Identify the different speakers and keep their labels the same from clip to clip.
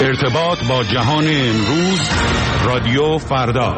Speaker 1: ارتباط با جهان امروز، رادیو فردا.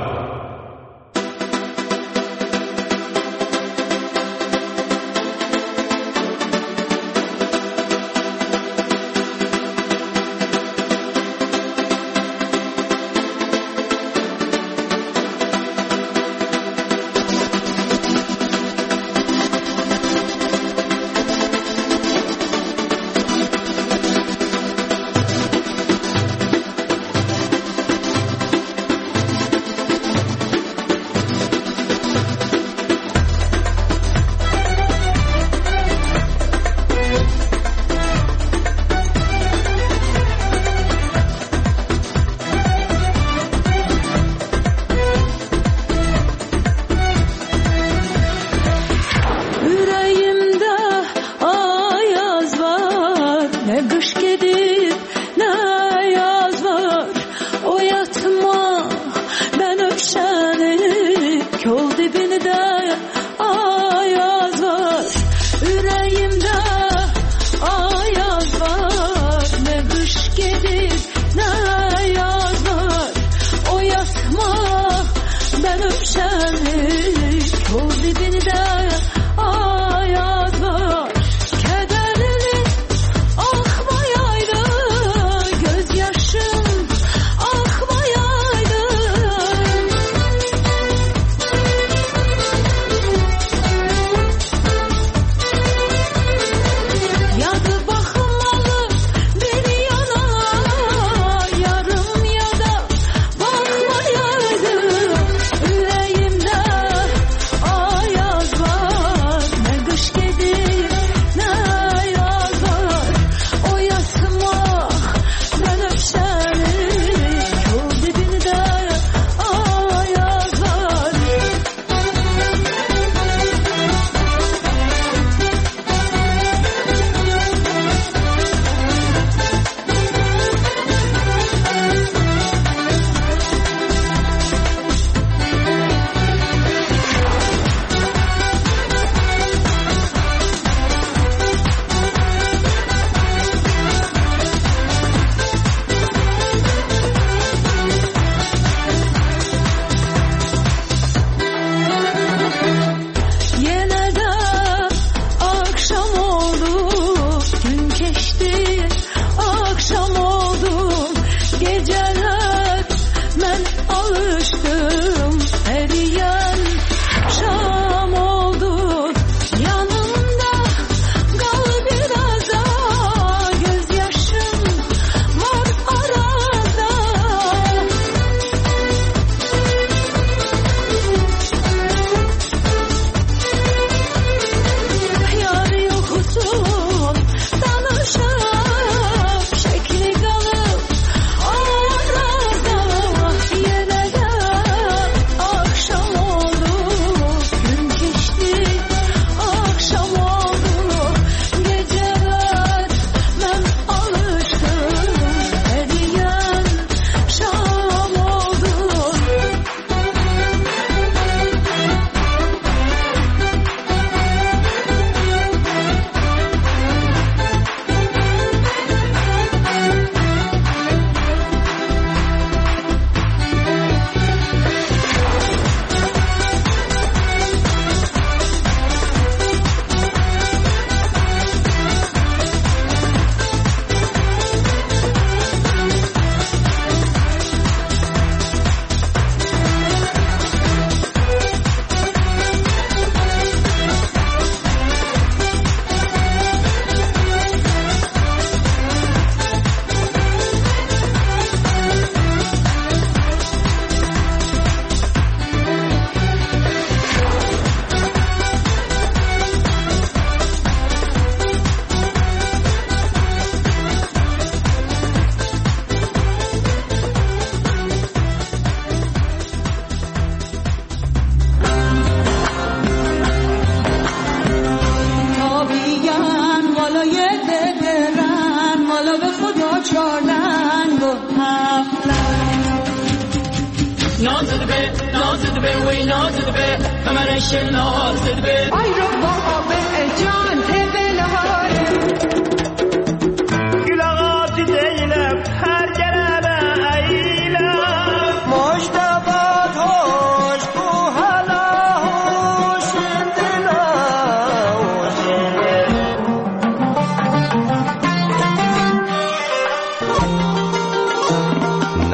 Speaker 2: Gül ağacı değilim, her gelen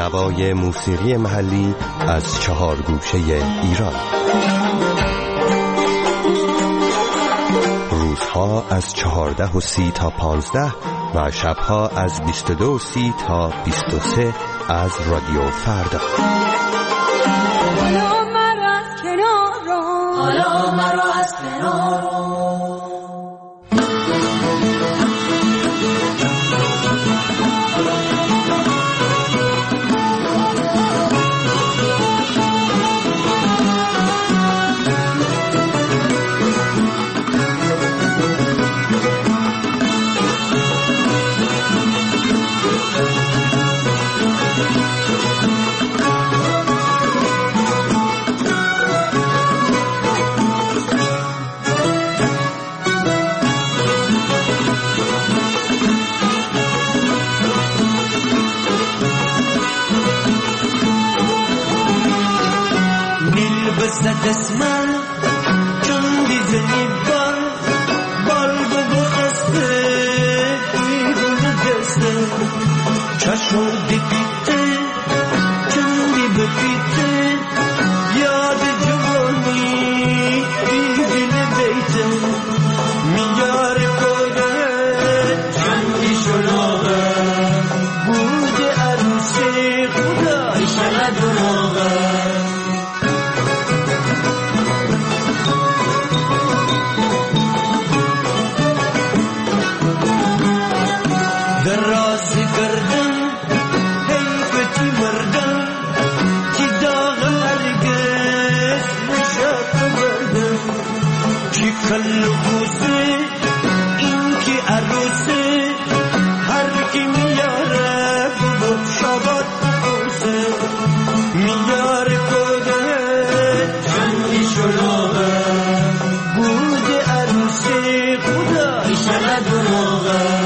Speaker 2: نوای موسیقی محلی از 4 گوشه ایران. روزها از 14:30 تا 15 و شبها از 22:30 تا 23 از رادیو فردا.
Speaker 3: حالا مرا از کنار رو، حالا مرا از کنار رو.
Speaker 4: دستمال چون دیزنی بال بخسته بیرون دسته چشم دیپیته چون دی بپیته یاد جوانی بیدین بیته میار کوده چندی شلوغه بود عروسی خدا ایشالا دروغه کلبوسه این کی عروسه هر کی میاره بود شبات بوسه میاره کده چندی شلوغه بود عروسی خدا ایشالا دروغه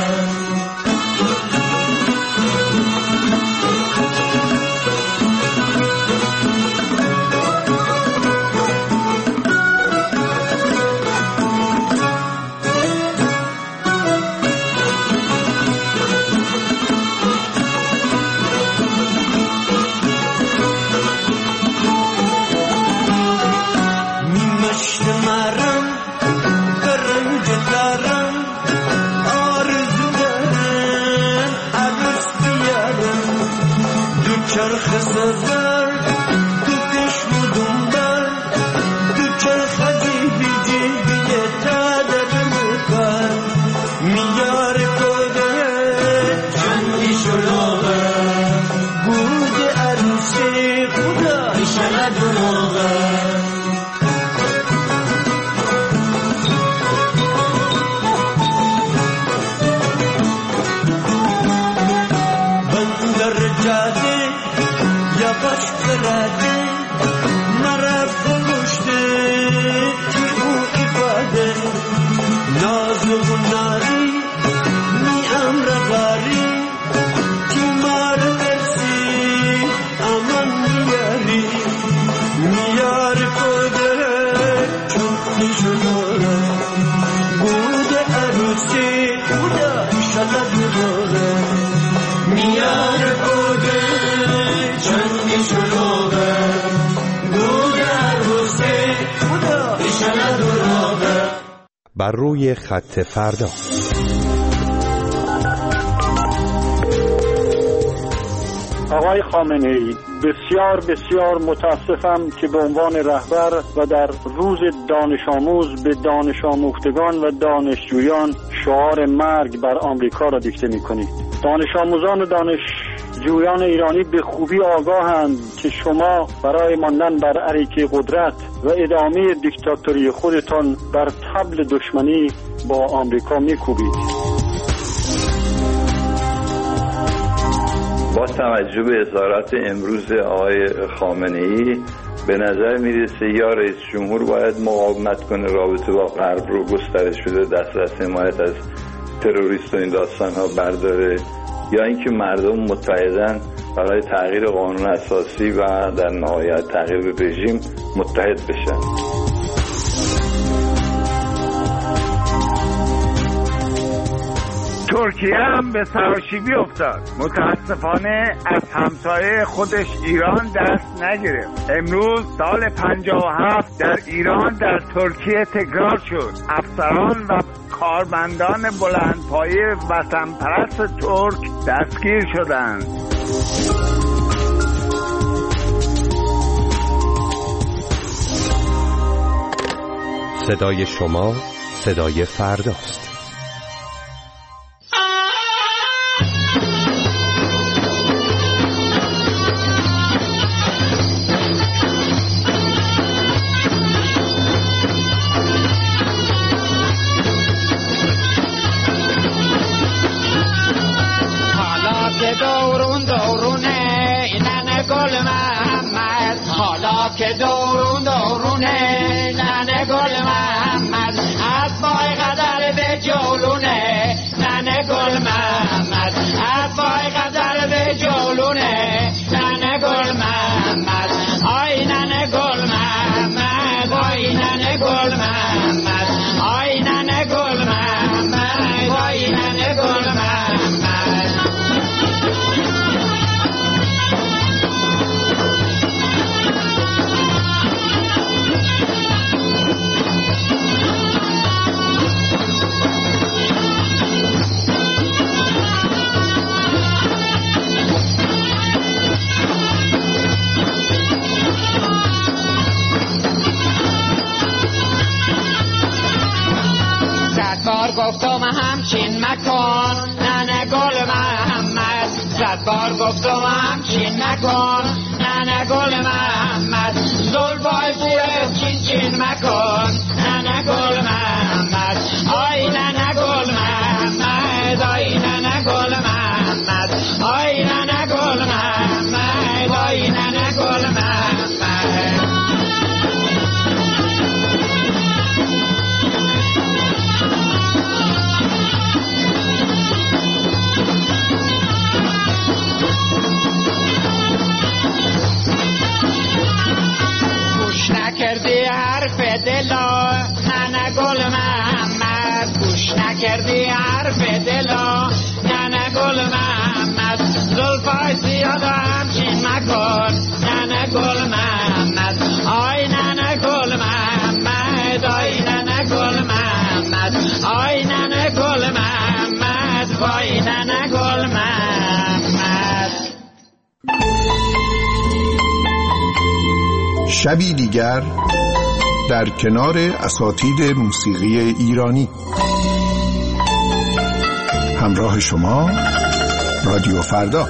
Speaker 4: چرخ سزر تو کشم و دنبال تو چرخ جیبی تادر مکار میار کده چندی شلوغه بود عروسی خدا ایشالا دروغه بندر جاده یواش براده نرفت گشته که او ifade ناز و ناری می امرغاری که مار برسی امان میاری میار کده چون شداره بود عروسی خدا ایشالا دروغه میار کده چندی شلوغه بود عروسی خدا ایشالا دروغه.
Speaker 2: بر روی خط فردا.
Speaker 5: آقای خامنه‌ای، بسیار بسیار متاسفم که به عنوان رهبر و در روز دانش آموز به دانش آموختگان و دانشجویان شعار مرگ بر آمریکا را دیکته می‌کنید. دانش آموزان و دانشجویان ایرانی به خوبی آگاهند که شما برای ماندن بر اریکه قدرت و ادامه دیکتاتوری خودتان بر طبل دشمنی با آمریکا می‌کوبید.
Speaker 6: با توجه به اظهارات امروز آقای خامنه‌ای به نظر میرسه یا رئیس جمهور باید مقاومت کنه رابطه با غرب رو گسترش بده، دسترس حمایت از تروریست و این داستان ها برداره، یا اینکه مردم متحدن برای تغییر قانون اساسی و در نهایت تغییر به رژیم متحد بشن.
Speaker 7: ترکیه هم به سراشیبی افتاد. متاسفانه از همسایه خودش ایران دست نگرفت. امروز سال 57 در ایران در ترکیه تکرار شد. افسران و کارمندان بلندپایه وطن پرست ترک دستگیر شدند.
Speaker 2: صدای شما صدای فرداست.
Speaker 8: حالا که دورونه اینن گل محمد، حالا که دورونه ننه گل محمد، از پای قدر به جولونه ننه گل محمد، از پای قدر به جولونه ننه گل محمد، آی ننه گل محمد، آی ننه گل محمد، آی ننه گل محمد، آی ننه گل محمد. گفتم همچین مکن ننه گل محمد، صد بار گفتم همچین مکن ننه گل محمد، زلفای بوره چین چین مکن ننه گل محمد، آی ننه گل محمد، آی ننه گل محمد، آی ننه گل محمد، آی ننه گل محمد. نکردی حرف دلا ننه گل محمد، گوش نکردی حرف دلا ننه گل محمد، زلفای زیاد همچین مکن ننه گل محمد، آی ننه گل محمد، آی ننه گل محمد، آی ننه گل محمد، وای ننه گل محمد.
Speaker 9: شبی دیگر در کنار اساتید موسیقی ایرانی. همراه شما رادیو فردا.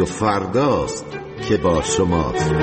Speaker 10: رادیو فرداست که با شماست.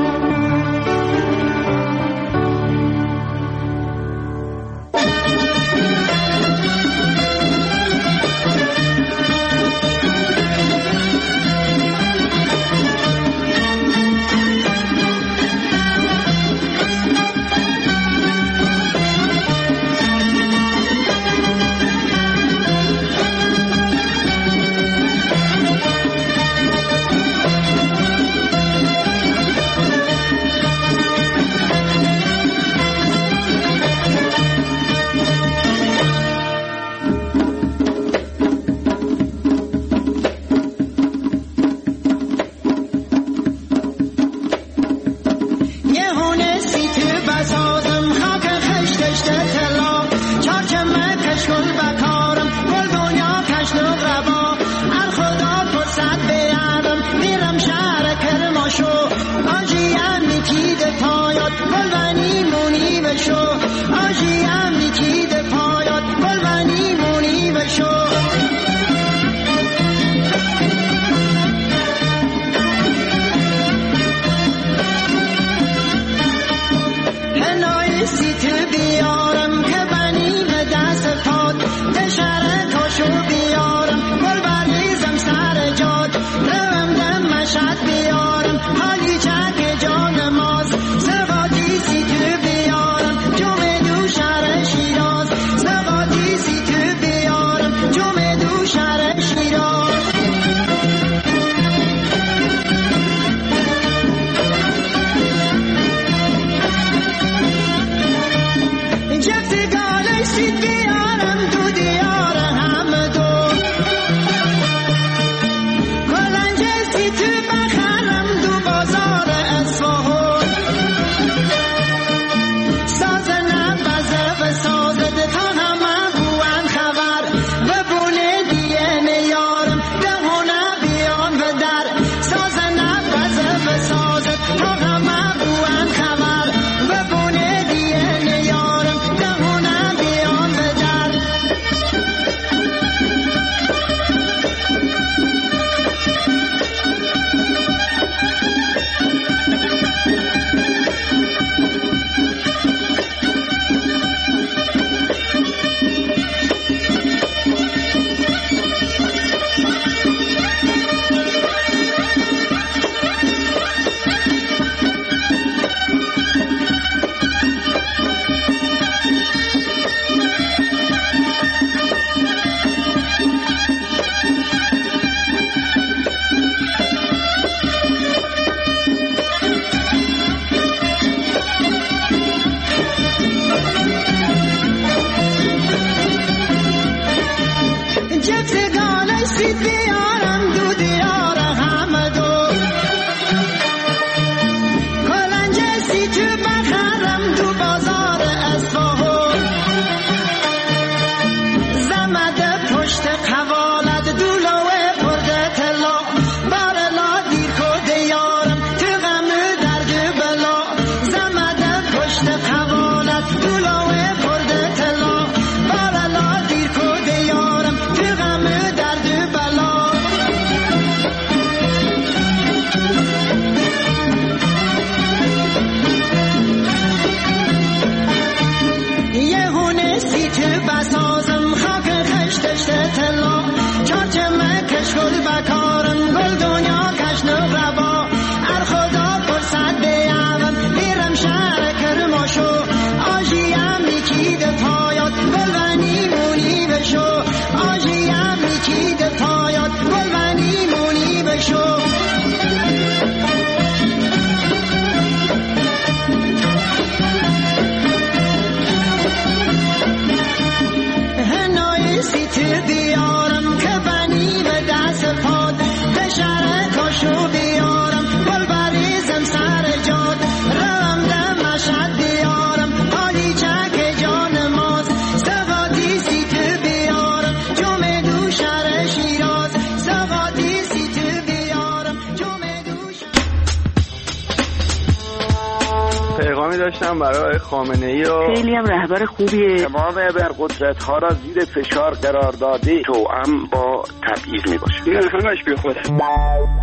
Speaker 11: پیغامی داشتم برای خامنه‌ای و
Speaker 12: خیلی هم رهبر خوبیه.
Speaker 11: امام ابرقدرت ها را زیر فشار قرار داده توأم با تبعیض میباشه.
Speaker 13: این همش بی خوده.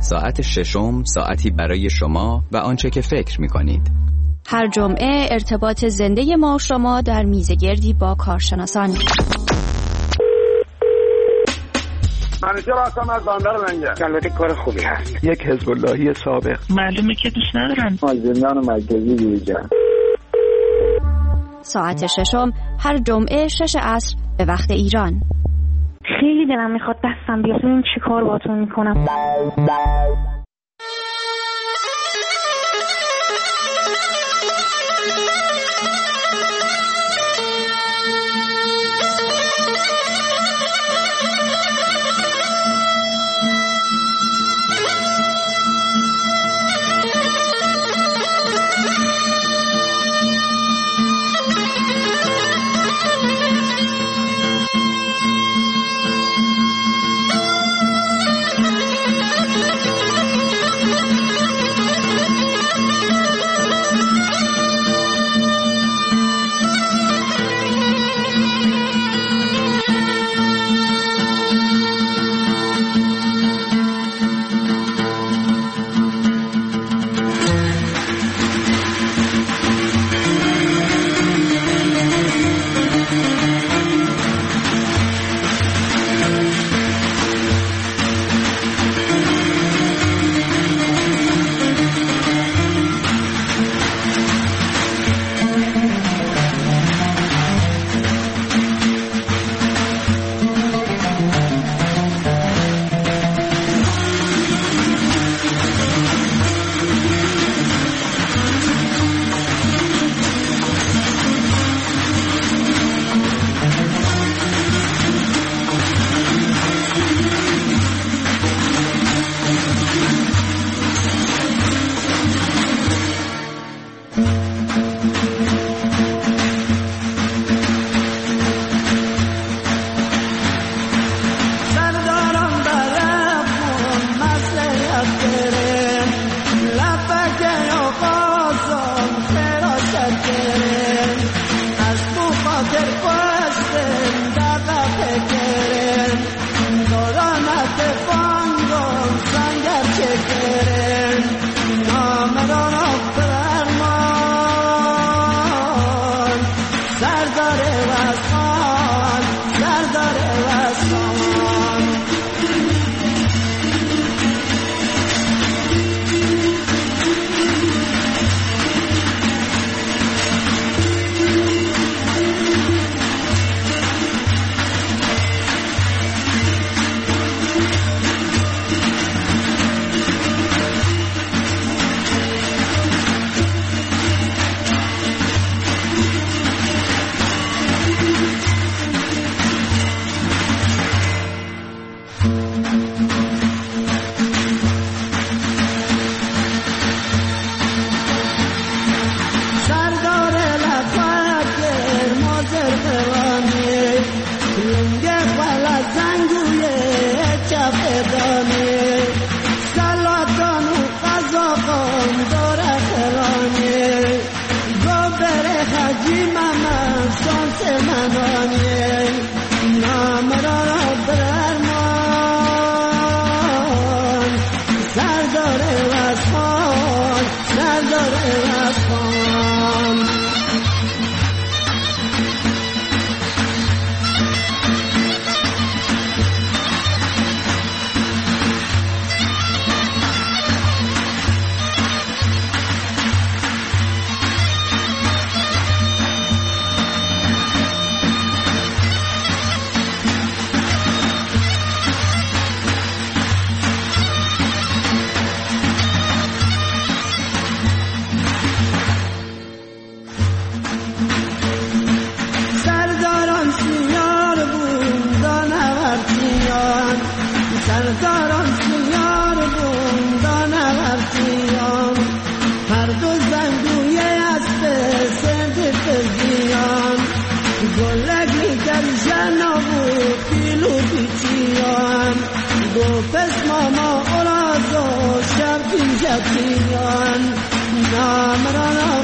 Speaker 12: ساعت ششم ساعتی برای شما و آنچه که فکر می‌کنید.
Speaker 13: هر جمعه ارتباط زنده ما و شما در میزگردی با کارشناسان.
Speaker 14: منوچهر هستم از بندر لنگر. البته کار خوبی هست.
Speaker 11: یک حزب اللهی سابق.
Speaker 15: معلومه که دوست ندارن.
Speaker 14: زندان مرکزی دیجان.
Speaker 13: ساعت ششم هر جمعه 6 عصر به وقت ایران.
Speaker 15: خیلی دلم میخواد دستم بیاد ببینم چی کار باهاتون میکنم.
Speaker 16: Mama,